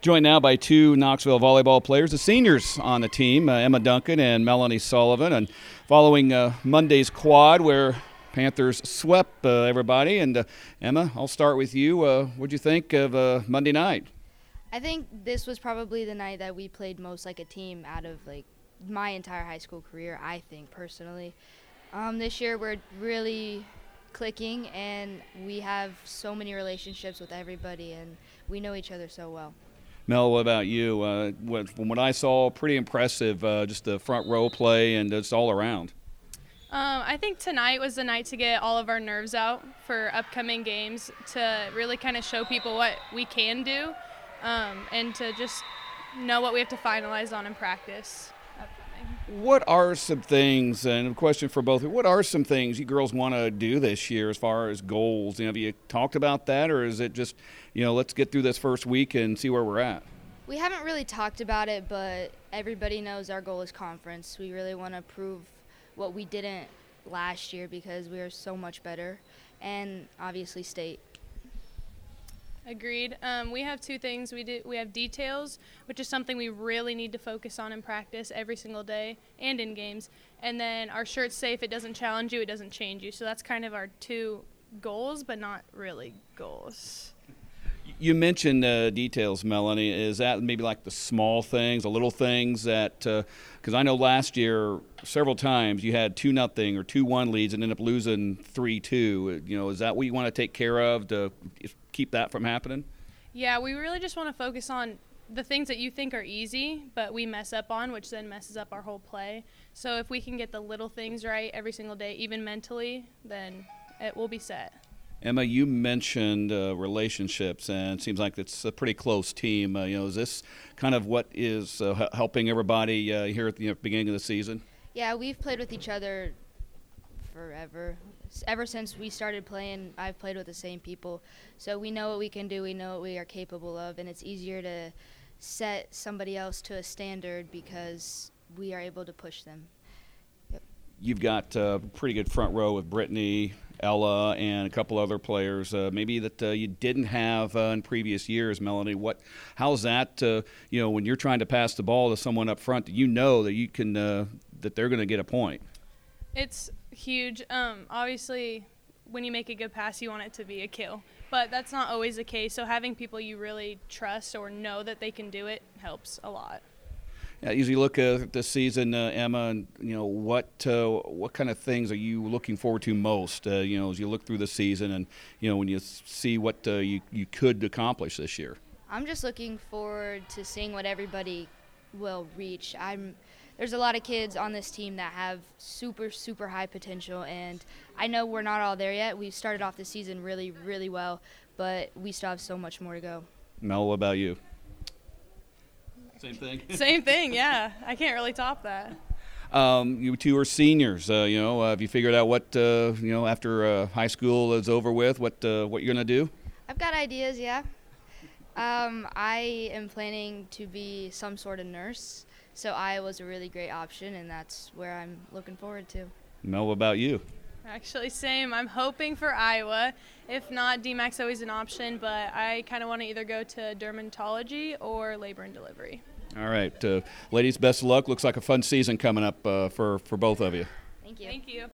Joined now by two Knoxville volleyball players, the seniors on the team, Emma Duncan and Melanie Sullivan. And following Monday's quad where Panthers swept everybody. And Emma, I'll start with you. What'd you think of Monday night? I think this was probably the night that we played most like a team out of my entire high school career, I think, personally. This year we're really clicking, and we have so many relationships with everybody, and we know each other so well. Mel, what about you? From what I saw, pretty impressive, just the front row play and just all around. I think tonight was the night to get all of our nerves out for upcoming games, to really kind of show people what we can do, and to just know what we have to finalize on in practice. What are some things, and a question for both of you, what are some things you girls want to do this year as far as goals? Have you talked about that, or is it just, let's get through this first week and see where we're at? We haven't really talked about it, but everybody knows our goal is conference. We really want to prove what we didn't last year because we are so much better, and obviously state. Agreed. We have two things. We have details, which is something we really need to focus on in practice every single day and in games. And then our shirts say if it doesn't challenge you, it doesn't change you. So that's kind of our two goals, but not really goals. You mentioned details, Melanie. Is that maybe like the small things, the little things that because I know last year several times you had 2-0 or 2-1 leads and ended up losing 3-2. Is that what you want to take care of to keep that from happening? Yeah, we really just want to focus on the things that you think are easy, but we mess up on, which then messes up our whole play. So if we can get the little things right every single day, even mentally, then it will be set. Emma, you mentioned relationships, and it seems like it's a pretty close team. Is this kind of what is helping everybody here at the beginning of the season? Yeah, we've played with each other forever. Ever since we started playing, I've played with the same people. So we know what we can do, we know what we are capable of, and it's easier to set somebody else to a standard because we are able to push them. Yep. You've got a pretty good front row with Brittany, Ella, and a couple other players maybe that you didn't have in previous years. Melanie, how's that, when you're trying to pass the ball to someone up front, that that you can that they're going to get a point? It's huge. Obviously, when you make a good pass, you want it to be a kill. But that's not always the case. So having people you really trust or know that they can do it helps a lot. Yeah, as you look at this season, Emma, and what kind of things are you looking forward to most? As you look through the season, and when you see what you could accomplish this year. I'm just looking forward to seeing what everybody will reach. There's a lot of kids on this team that have super, super high potential, and I know we're not all there yet. We've started off the season really, really well, but we still have so much more to go. Mel, what about you? Same thing? Same thing, yeah. I can't really top that. You two are seniors. Have you figured out what, after high school is over with, what you're going to do? I've got ideas, yeah. I am planning to be some sort of nurse. So Iowa's a really great option, and that's where I'm looking forward to. Mel, what about you? Actually, same. I'm hoping for Iowa. If not, DMAC's always an option, but I kind of want to either go to dermatology or labor and delivery. All right. Ladies, best of luck. Looks like a fun season coming up for both of you. Thank you. Thank you.